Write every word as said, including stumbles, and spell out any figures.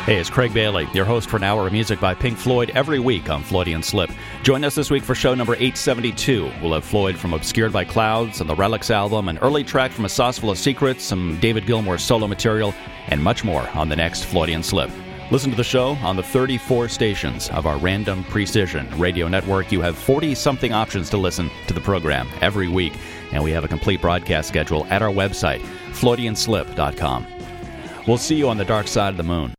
Hey, it's Craig Bailey, your host for an hour of music by Pink Floyd every week on Floydian Slip. Join us this week for show number eight seventy-two. We'll have Floyd from Obscured by Clouds and the Relics album, an early track from A Sauce Full of Secrets, some David Gilmour solo material, and much more on the next Floydian Slip. Listen to the show on the thirty-four stations of our Random Precision radio network. You have forty-something options to listen to the program every week, and we have a complete broadcast schedule at our website, Floydian Slip dot com. We'll see you on the dark side of the moon.